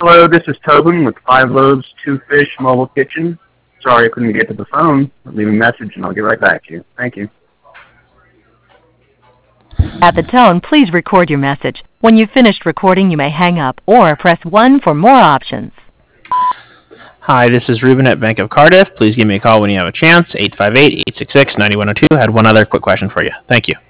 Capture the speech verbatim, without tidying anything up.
Hello, this is Tobin with Five Loaves, Two Fish Mobile Kitchen. Sorry I couldn't get to the phone. Leave a message and I'll get right back to you. Thank you. At the tone, please record your message. When you've finished recording, you may hang up or press one for more options. Hi, this is Ruben at Bank of Cardiff. Please give me a call when you have a chance. eight five eight, eight six six, nine one zero two. I had one other quick question for you. Thank you.